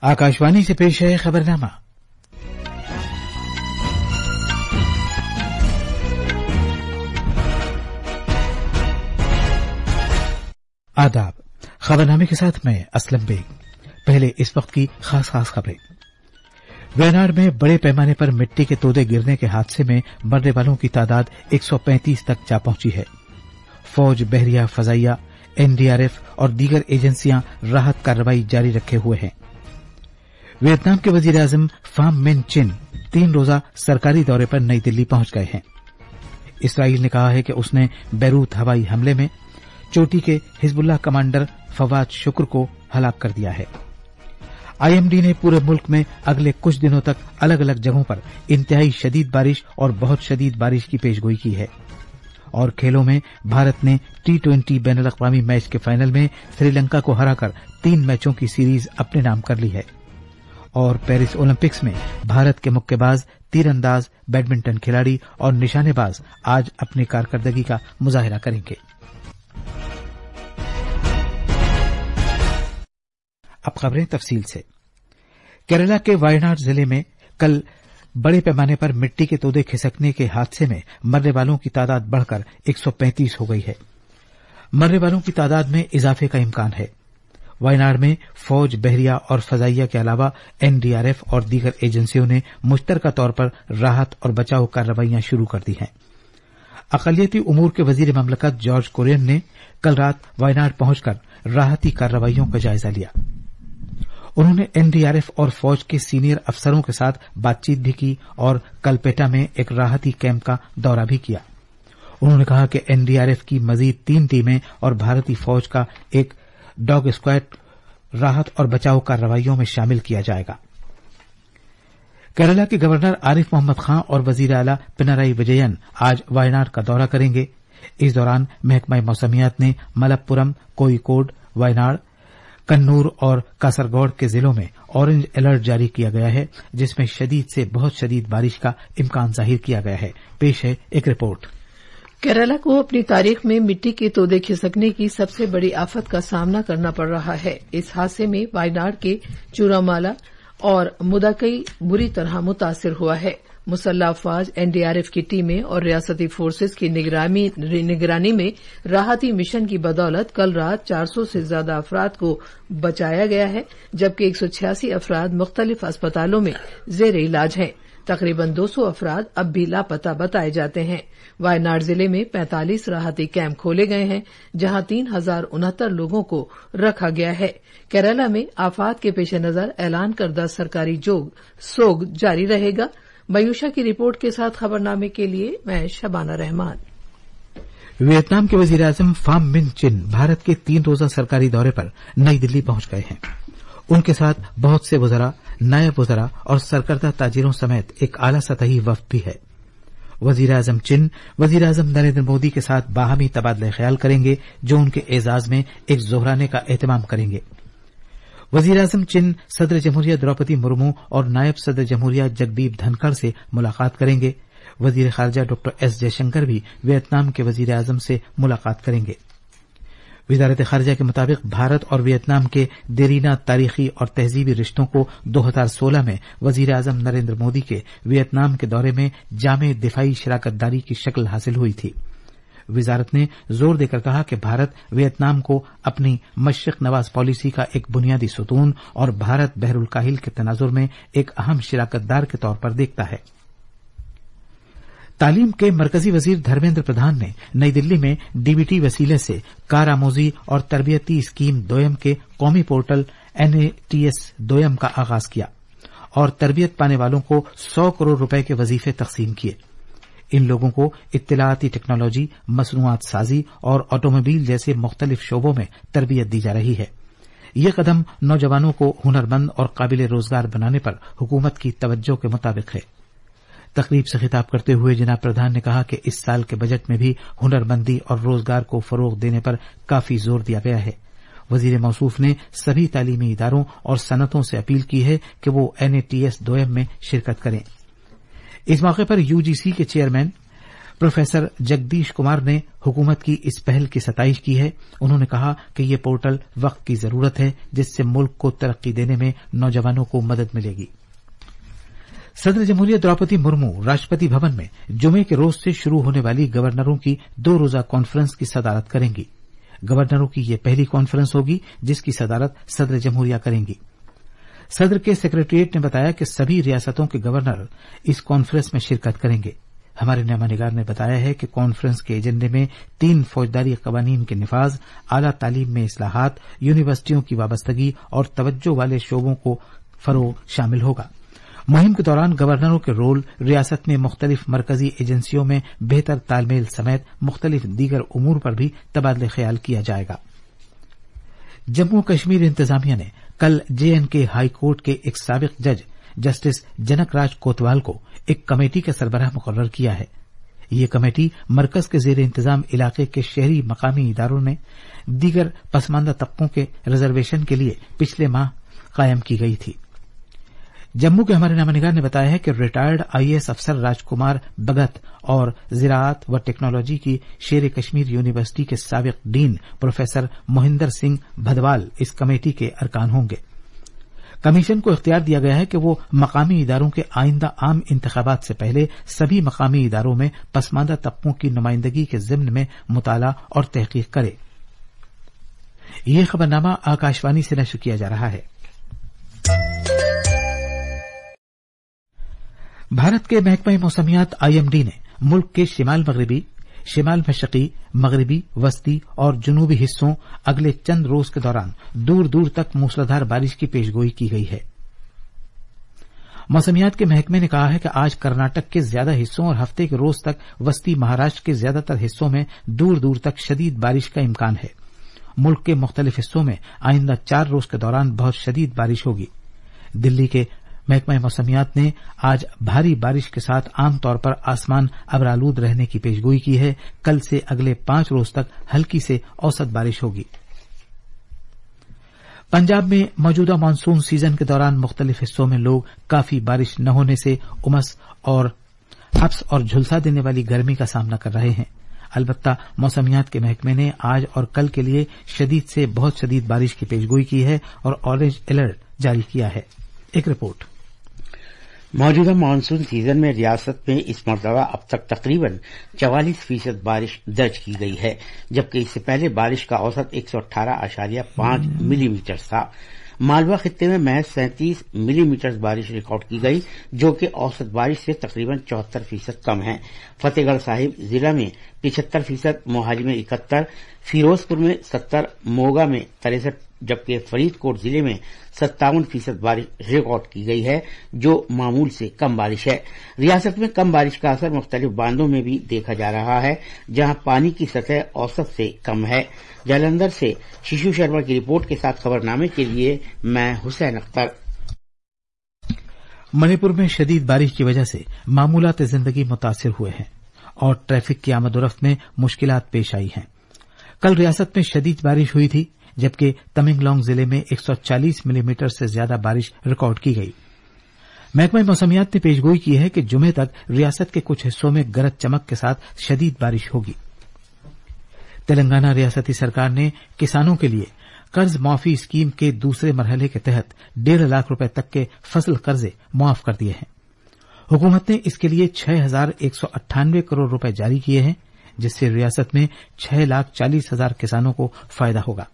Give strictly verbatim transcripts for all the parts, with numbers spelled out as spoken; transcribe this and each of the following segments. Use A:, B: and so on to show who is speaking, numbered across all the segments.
A: आकाशवाणी से पेश है खबरनामा। आदाब। खबरनामे के साथ मैं असलम बेग। पहले इस वक्त की खास खास खबरें। वायनाड में बड़े पैमाने पर मिट्टी के तोदे गिरने के हादसे में मरने वालों की तादाद एक सौ पैंतीस तक जा पहुंची है। फौज, बहरिया, फजाइया, एनडीआरएफ और दीगर एजेंसियां राहत कार्रवाई जारी रखे हुए हैं। वियतनाम के वजीर आजम फाम मिन चिन तीन रोजा सरकारी दौरे पर नई दिल्ली पहुंच गए हैं। इसराइल ने कहा है कि उसने बैरूत हवाई हमले में चोटी के हिजबुल्लाह कमांडर फवाद शुक्र को हलाक कर दिया है। आईएमडी ने पूरे मुल्क में अगले कुछ दिनों तक अलग अलग जगहों पर इंतहाई शदीद बारिश और बहुत शदीद बारिश की पेशगोई की है। और खेलों में भारत ने टी ट्वेंटी बैनुल अक़वामी मैच के फाइनल में श्रीलंका को हराकर तीन मैचों की सीरीज अपने नाम कर ली है। और पेरिस ओलंपिक्स में भारत के मुक्केबाज, तीरंदाज, बैडमिंटन खिलाड़ी और निशानेबाज आज अपनी कारकर्दगी का मुजाहिरा करेंगे। अब खबरें तफसील से। केरला के वायनाड जिले में कल बड़े पैमाने पर मिट्टी के तोदे खिसकने के हादसे में मरने वालों की तादाद बढ़कर एक सौ पैंतीस हो गई है। मरने वालों की तादाद में इजाफे का इम्कान है। वायनाड में फौज, बहरिया और फजाइया के अलावा एनडीआरएफ और दीगर एजेंसियों ने मुश्तरका तौर पर राहत और बचाव कार्रवाइयां शुरू कर दी हैं। अक़लियती उमूर के वजीर ममलकत जॉर्ज कुरियन ने कल रात वायनाड पहुंचकर राहती कार्रवाइयों का जायजा लिया। उन्होंने एनडीआरएफ और फौज के सीनियर अफसरों के साथ बातचीत भी की और कलपेटा में एक राहती कैंप का दौरा भी किया। उन्होंने कहा कि एनडीआरएफ की मजीद तीन टीमें और भारतीय फौज का एक डॉग स्क्वाड राहत और बचाव कार्रवाइयों में शामिल किया जाएगा। केरला के गवर्नर आरिफ मोहम्मद खां और वजीर आला पिनराई विजयन आज वायनाड का दौरा करेंगे। इस दौरान महकमा मौसमियात ने मलप्पुरम, कोयिकोड, वायनाड, कन्नूर और कासरगौड़ के जिलों में ऑरेंज अलर्ट जारी किया गया है, जिसमें शदीद से बहुत शदीद बारिश का इम्कान जाहिर किया गया है। पेश है एक रिपोर्ट।
B: केरला को अपनी तारीख में मिट्टी के तोदे खिसकने की सबसे बड़ी आफत का सामना करना पड़ रहा है। इस हादसे में वायनाड के चूरामाला और मुदाकई बुरी तरह मुतासिर हुआ है। मुसल्लह अफवाज, एनडीआरएफ की टीमें और रियासती फोर्सेज की निगरानी में राहती मिशन की बदौलत कल रात चार सौ से ज्यादा अफराद को बचाया गया है, जबकि एक सौ छियासी अफराद मुख्तलिफ अस्पतालों में जेर इलाज हैं। तकरीबन दो सौ अफराद अब भी लापता बताए जाते हैं। वायनाड जिले में पैंतालीस राहती कैंप खोले गए हैं, जहां तीन हजार उनहत्तर लोगों को रखा गया है। केरला में आफात के पेश नजर ऐलान करदा सरकारी जोग सोग जारी रहेगा। मयूषा की रिपोर्ट के साथ खबरनामे के लिए मैं शबाना रहमान।
A: वियतनाम के वजीर आजम फाम मिन चिन भारत के तीन रोजा सरकारी दौरे पर नई दिल्ली पहुंच गए हैं। उनके साथ बहुत से वज़रा, नायब वज़रा और सरकर्दा ताजिरों समेत एक आला सतही वफ्द भी है। वजीर आजम चिन वजीर आजम नरेंद्र मोदी के साथ बाहमी तबादला ख्याल करेंगे, जो उनके एजाज में एक जोहराने का एहतमाम करेंगे। वजीर आजम चिन सदर जमहूरिया द्रौपदी मुर्मू और नायब सदर जमहूरिया जगदीप धनखड़ से मुलाकात करेंगे। वजीर खारजा डॉक्टर एस जयशंकर भी वियतनाम के वजीर आजम से मुलाकात करेंगे। वजारत खारजा के मुताबिक भारत और वियतनाम के देरीना तारीखी और तहजीबी रिश्तों को दो हजार सोलह में वजीर आजम नरेंद्र मोदी के वियतनाम के दौरे में जामे दिफाई शराकतदारी की शक्ल हासिल हुई थी। वजारत ने जोर देकर कहा कि भारत वियतनाम को अपनी मशरिक नवाज पॉलिसी का एक बुनियादी सुतून और भारत बहरुल काहिल के तनाजुर में एक अहम शराकतदार के तौर पर देखता है। तालीम के मरकजी वजीर धर्मेंद्र प्रधान ने नई दिल्ली में डीबीटी वसीले से कार आमोजी और तरबियती स्कीम दोयम के कौमी पोर्टल एनएटीएस दोयम का आगाज किया और तरबियत पाने वालों को सौ करोड़ रुपए के वजीफे तकसीम किए। इन लोगों को इत्तलाती टेक्नोलॉजी, मसनूआत साजी और ऑटोमोबाइल जैसे मुख्तलिफ शोबों में तरबियत दी जा रही है। ये कदम नौजवानों को हुनरमंद और काबिल रोजगार बनाने पर हुकूमत की तवज्जो के मुताबिक है। तकरीब से खिताब करते हुए जनाब प्रधान ने कहा कि इस साल के बजट में भी हुनरमंदी और रोजगार को फरोग देने पर काफी जोर दिया गया है। वजीर मौसूफ ने सभी तालीमी इदारों और सनतों से अपील की है कि वो एनएटीएस दोयम में शिरकत करें। इस मौके पर यूजीसी के चेयरमैन प्रोफेसर जगदीश कुमार ने हुकूमत की इस पहल की सताइश की है। उन्होंने कहा कि ये पोर्टल वक्त की जरूरत है, जिससे मुल्क को तरक्की देने में नौजवानों को मदद मिलेगी। सदर जमहूरियत द्रौपदी मुर्मू राष्ट्रपति भवन में जुमे के रोज से शुरू होने वाली गवर्नरों की दो रोजा कॉन्फ्रेंस की सदारत करेंगी। गवर्नरों की यह पहली कॉन्फ्रेंस होगी जिसकी सदारत सदर जमहूरिया करेंगी। सदर के सेक्रेटरीट ने बताया कि सभी रियासतों के गवर्नर इस कॉन्फ्रेंस में शिरकत करेंगे। हमारे न्यायानिगार ने बताया है कि कॉन्फ्रेंस के एजेंडे में तीन फौजदारी कवानीन के निफाज, आला तालीम में इस्लाहात, यूनिवर्सिटियों की वाबस्तगी और तवज्जो वाले शोबों को फरोग शामिल होगा। मुहिम के दौरान गवर्नरों के रोल, रियासत में मुख्तलिफ मरकजी एजेंसियों में बेहतर तालमेल समेत मुख्तलिफ दीगर उमूर पर भी तबादले ख्याल किया जाएगा। जम्मू कश्मीर इंतजामिया ने कल J and K high court के एक साबिक जज जस्टिस जनक राज कोतवाल को एक कमेटी का सरबराह मुकर्रर किया है। ये कमेटी मरकज के जेर इंतजाम इलाके के शहरी मकामी इदारों ने दीगर पसमानदा तबकों के रिजर्वेशन के लिए पिछले माह कायम की गई थी। जम्मू के हमारे नामनिगार ने बताया है कि रिटायर्ड आईएएस अफसर राजकुमार भगत और ज़राअत व टेक्नोलॉजी की शेर कश्मीर यूनिवर्सिटी के साबिक डीन प्रोफेसर मोहिंदर सिंह भदवाल इस कमेटी के अरकान होंगे। कमीशन को इख्तियार दिया गया है कि वो मकामी इदारों के आइंदा आम इंतखाबात से पहले सभी मकामी इदारों में पसमानदा तबकों की नुमाइंदगी के ज़िम्न में मुताला और तहकीक करे। ये खबरनामा आकाशवाणी से नश्र किया जा रहा है। भारत के महकमा मौसमियात आईएमडी ने मुल्क के शिमाल मगरबी, शिमाल मशरकी, मगरबी, वस्ती और जुनूबी हिस्सों अगले चंद रोज के दौरान दूर दूर तक मूसलाधार बारिश की पेशगोई की गई है। मौसमियात के महकमे ने कहा है कि आज कर्नाटक के ज्यादा हिस्सों और हफ्ते के रोज तक वस्ती महाराष्ट्र के ज्यादातर हिस्सों में दूर दूर तक शदीद बारिश का इम्कान है। मुल्क के मुख्तलिफ हिस्सों में आइंदा चार रोज के दौरान बहुत शदीद बारिश होगी। दिल्ली के महकमा मौसमियात ने आज भारी बारिश के साथ आमतौर पर आसमान अबरालूद रहने की पेशगोई की है। कल से अगले पांच रोज तक हल्की से औसत बारिश होगी। पंजाब में मौजूदा मानसून सीजन के दौरान मुख्तलिफ हिस्सों में लोग काफी बारिश न होने से उमस और हब्स और झुलसा देने वाली गर्मी का सामना कर रहे हैं। अलबत्ता मौसमियात के महकमे ने आज और कल के लिए शदीद से बहुत शदीद बारिश की पेशगोई की है और ऑरेंज अलर्ट जारी किया है। एक रिपोर्ट।
C: मौजूदा मानसून सीजन में रियासत में इस मरतबा अब तक तकरीबन चवालीस फीसद बारिश दर्ज की गई है, जबकि इससे पहले बारिश का औसत एक सौ अठारह आशारिया पांच मिलीमीटर था। मालवा खित्ते में महज सैंतीस मिलीमीटर बारिश रिकॉर्ड की गई, जो कि औसत बारिश से तकरीबन चौहत्तर फीसद कम है। फतेहगढ़ साहिब जिला में पिछहत्तर फीसद, मोहाली में इकहत्तर, फिरोजपुर में सत्तर, मोगा में तिरसठ, जबकि फरीदकोट जिले में सत्तावन फीसद बारिश रिकॉर्ड की गई है, जो मामूल से कम बारिश है। रियासत में कम बारिश का असर मुख्तलिफ बांधों में भी देखा जा रहा है, जहां पानी की सतह औसत से कम है। जालंधर से शिशु शर्मा की रिपोर्ट के साथ खबरनामे के लिए मैं हुसैन अख्तर।
A: मणिपुर में शदीद बारिश की वजह से मामूलात जिंदगी मुतासिर हुए हैं और ट्रैफिक की आमदोरफ्त में मुश्किलात पेश आई हैं। कल रियासत में शदीद बारिश हुई थी, जबकि तमेंगलोंग जिले में एक सौ चालीस मिलीमीटर से ज्यादा बारिश रिकॉर्ड की गई। महकमा मौसमियात ने पेशगोई की है कि जुमे तक रियासत के कुछ हिस्सों में गरज चमक के साथ शदीद बारिश होगी। तेलंगाना रियासती सरकार ने किसानों के लिए कर्ज माफी स्कीम के दूसरे मरहले के तहत डेढ़ लाख रुपए तक के फसल कर्जे मुआफ कर दिए हैं। हुकूमत ने इसके लिए छह हजार एक सौ अट्ठानवे करोड़ रुपए जारी किए हैं, जिससे रियासत में छह लाख चालीस हजार किसानों को फायदा होगा।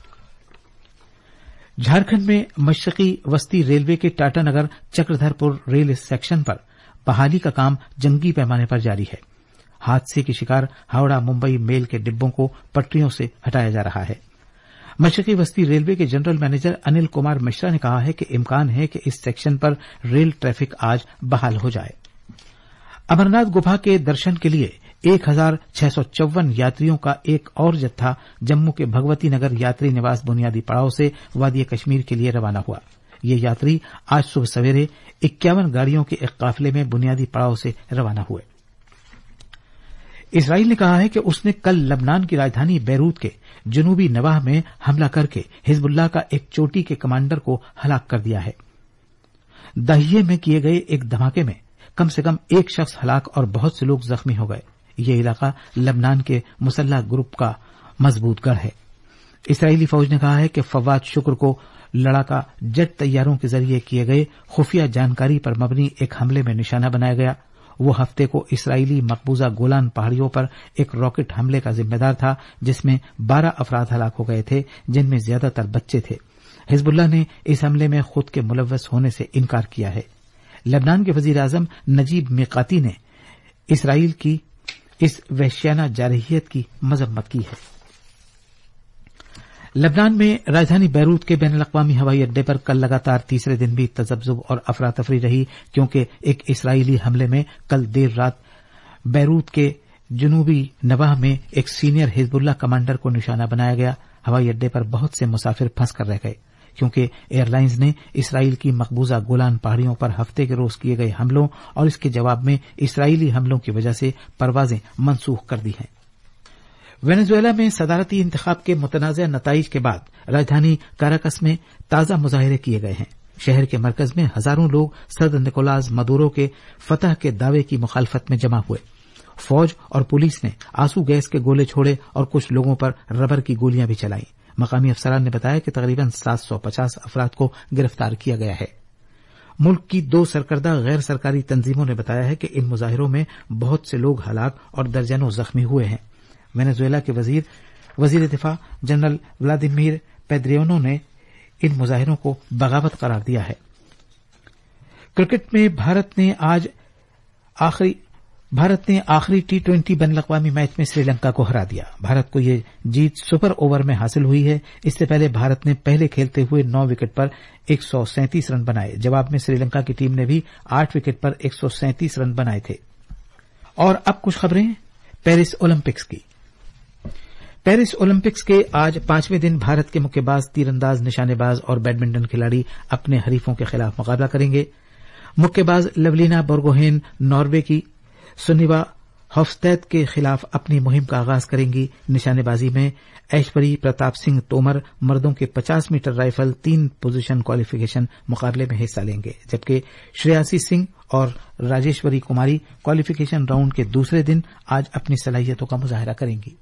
A: झारखंड में मशरकी वस्ती रेलवे के टाटानगर चक्रधरपुर रेल सेक्शन पर बहाली का काम जंगी पैमाने पर जारी है। हादसे के शिकार हावड़ा मुंबई मेल के डिब्बों को पटरियों से हटाया जा रहा है। मशरकी वस्ती रेलवे के जनरल मैनेजर अनिल कुमार मिश्रा ने कहा है कि इम्कान है कि इस सेक्शन पर रेल ट्रैफिक आज बहाल हो जाए। अमरनाथ गुफा के दर्शन के लिए एक हजार छह सौ चौवन यात्रियों का एक और जत्था जम्मू के भगवती नगर यात्री निवास बुनियादी पड़ाव से वादी कश्मीर के लिए रवाना हुआ। ये यात्री आज सुबह सवेरे इक्यावन गाड़ियों के एक काफिले में बुनियादी पड़ाव से रवाना हुए। इसराइल ने कहा है कि उसने कल लबनान की राजधानी बैरूत के जनूबी नवाह में हमला करके हिजबुल्लाह का एक चोटी के कमांडर को हलाक कर दिया है। दाहिये में किए गए एक धमाके में कम से कम एक शख्स हलाक और बहुत से लोग जख्मी हो गए। ये इलाका लबनान के मुसल्ह ग्रुप का मजबूत गढ़ है। इसराइली फौज ने कहा है कि फवाद शुक्र को लड़ाका जेट तैयारों के जरिए किए गए खुफिया जानकारी पर मबनी एक हमले में निशाना बनाया गया। वो हफ्ते को इसराइली मकबूजा गोलान पहाड़ियों पर एक रॉकेट हमले का जिम्मेदार था, जिसमें बारह अफराद हलाक हो गए थे, जिनमें ज्यादातर बच्चे थे। हिजबुल्लाह ने इस हमले में खुद के मुलव्वस होने से इनकार किया है। लेबनान के वजीर आजम नजीब मिकाती ने इसराइल की इस वहशियाना जारहियत की मजम्मत की है। लेबनान में राजधानी बैरूत के बैनुल अक़वामी हवाई अड्डे पर कल लगातार तीसरे दिन भी तजब्जुब और अफरा तफरी रही, क्योंकि एक इसराइली हमले में कल देर रात बैरूत के जनूबी नवाह में एक सीनियर हिजबुल्लाह कमांडर को निशाना बनाया गया। हवाई अड्डे पर बहुत से मुसाफिर फंस कर रह गए, क्योंकि एयरलाइंस ने इसराइल की मकबूजा गोलान पहाड़ियों पर हफ्ते के रोज किए गए हमलों और इसके जवाब में इसराइली हमलों की वजह से परवाजें मनसूख कर दी हैं। वेनेजुएला में सदारती इंतखाब के मुतनाज़ा नताइज के बाद राजधानी काराकस में ताजा मुजाहिरे किए गए हैं। शहर के मरकज में हजारों लोग सदर निकोलास मदुरो के फतह के दावे की मुखालफत में जमा हुए। फौज और पुलिस ने आंसू गैस के गोले छोड़े और कुछ लोगों पर रबर की गोलियां भी चलाई। मकामी अफसरान ने बताया कि तकरीबन सात सौ पचास अफराद को गिरफ्तार किया गया है। मुल्क की दो सरकर्दा गैर सरकारी तंजीमों ने बताया है कि इन मुजाहिरों में बहुत से लोग हलाक और दर्जनों जख्मी हुए हैं। वेनेजुएला के वजीर वजीर दिफा जनरल व्लादिमीर पेद्रियानो ने इन मुजाहिरों को बगावत करार दिया है। क्रिकेट में भारत ने आज आखिरी भारत ने आखिरी टी ट्वेंटी बैनुल अक़वामी मैच में श्रीलंका को हरा दिया। भारत को ये जीत सुपर ओवर में हासिल हुई है। इससे पहले भारत ने पहले खेलते हुए नौ विकेट पर एक सौ सैंतीस रन बनाए। जवाब में श्रीलंका की टीम ने भी आठ विकेट पर एक सौ सैंतीस रन बनाए थे। और अब कुछ खबरें पेरिस ओलंपिक्स की। पेरिस ओलंपिक्स के आज पांचवें दिन भारत के मुक्केबाज, तीरंदाज, निशानेबाज और बैडमिंटन खिलाड़ी अपने हरीफों के खिलाफ मुकाबला करेंगे। मुक्केबाज लवलीना बोर्गोहेन नॉर्वे की सुनिवा हॉफस्टैड के खिलाफ अपनी मुहिम का आगाज करेंगी। निशानेबाजी में ऐश्वरी प्रताप सिंह तोमर मर्दों के पचास मीटर राइफल तीन पोजीशन क्वालिफिकेशन मुकाबले में हिस्सा लेंगे, जबकि श्रेयासी सिंह और राजेश्वरी कुमारी क्वालिफिकेशन राउंड के दूसरे दिन आज अपनी सलाहियतों का मुजाहरा करेंगी।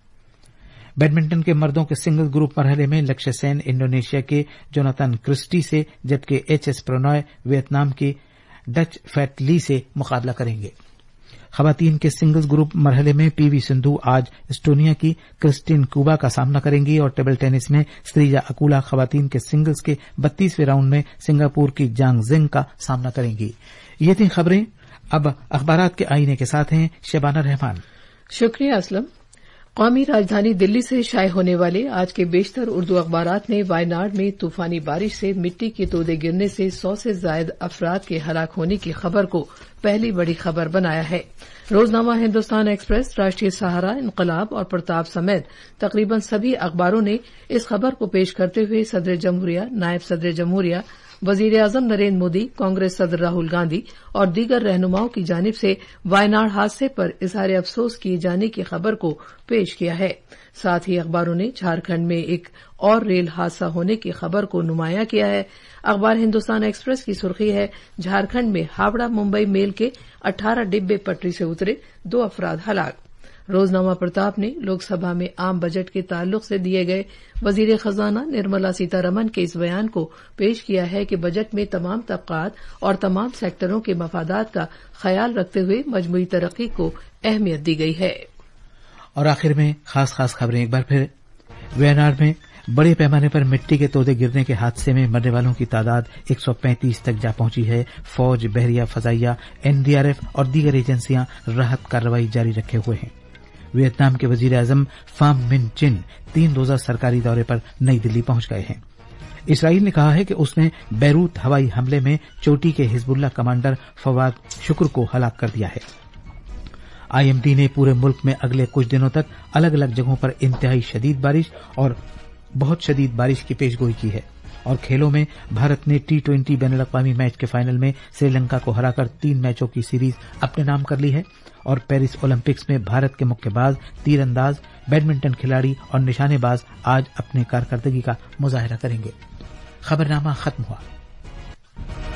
A: बैडमिंटन के मर्दों के सिंगल ग्रुप मरहले में लक्ष्य सेन इंडोनेशिया के जोनाथन क्रिस्टी से, जबकि एच एस प्रणॉय वियतनाम के डच फैट ली से मुकाबला करेंगे। खवातीन के सिंगल्स ग्रुप मरहले में पीवी सिंधु आज एस्टोनिया की क्रिस्टिन क्यूबा का सामना करेंगी और टेबल टेनिस में श्रीजा अकुला खवातीन के सिंगल्स के बत्तीसवें राउंड में सिंगापुर की जांग जिंग का सामना करेंगी। ये थी खबरें। अब अखबारात के आईने के साथ हैं शबाना रहमान।
B: शुक्रिया असलम। कौमी राजधानी दिल्ली से शाये होने वाले आज के बेशतर उर्दू अखबारात ने वायनाड में तूफानी बारिश से मिट्टी के तोदे गिरने से सौ से जायद अफराद के हलाक होने की खबर को पहली बड़ी खबर बनाया है। रोजनामा हिंदुस्तान एक्सप्रेस, राष्ट्रीय सहारा, इनकलाब और प्रताप समेत तकरीबन सभी अखबारों ने इस खबर को पेश करते हुए सदर जमहूरिया, नायब सदर जमहूरिया, वजीर आजम नरेंद्र मोदी, कांग्रेस सदर राहुल गांधी और दीगर रहनुमाओं की जानिब से वायनाड हादसे पर इजहार अफसोस किए जाने की खबर को पेश किया है। साथ ही अखबारों ने झारखंड में एक और रेल हादसा होने की खबर को नुमाया किया है। अखबार हिंदुस्तान एक्सप्रेस की सुर्खी है, झारखंड में हावड़ा मुंबई मेल के अठारह डिब्बे पटरी से उतरे, दो अफराद हलाक। रोजनामा प्रताप ने लोकसभा में आम बजट के ताल्लुक से दिए गए वजीर खजाना निर्मला सीतारमन के इस बयान को पेश किया है कि बजट में तमाम तबकात और तमाम सेक्टरों के मफादात का ख्याल रखते हुए मजमूई तरक्की को अहमियत दी गई है।
A: और आखिर में खास खास खबरें एक बार फिर। वायनाड में बड़े पैमाने पर मिट्टी के तोदे गिरने के हादसे में मरने वालों की तादाद एक सौ पैंतीस तक जा पहुंची है। फौज, बहरिया, फजाइया, एनडीआरएफ और दीगर एजेंसियां राहत कार्रवाई जारी रखे हुए हैं। वियतनाम के वजीर आजम फाम मिन चिन तीन रोजा सरकारी दौरे पर नई दिल्ली पहुंच गए हैं। इसराइल ने कहा है कि उसने बैरूत हवाई हमले में चोटी के हिजबुल्लाह कमांडर फवाद शुक्र को हलाक कर दिया है। आईएमडी ने पूरे मुल्क में अगले कुछ दिनों तक अलग अलग जगहों पर इंतहाई शदीद बारिश और बहुत शदीद बारिश की पेशगोई की है। और खेलों में भारत ने टी ट्वेंटी बैनुल अक़वामी मैच के फाइनल में श्रीलंका को हराकर तीन मैचों की सीरीज अपने नाम कर ली है। और पेरिस ओलंपिक्स में भारत के मुक्केबाज, तीरंदाज, बैडमिंटन खिलाड़ी और निशानेबाज आज अपनी कारकर्दगी का मुजाहिरा करेंगे। खबरनामा खत्म हुआ।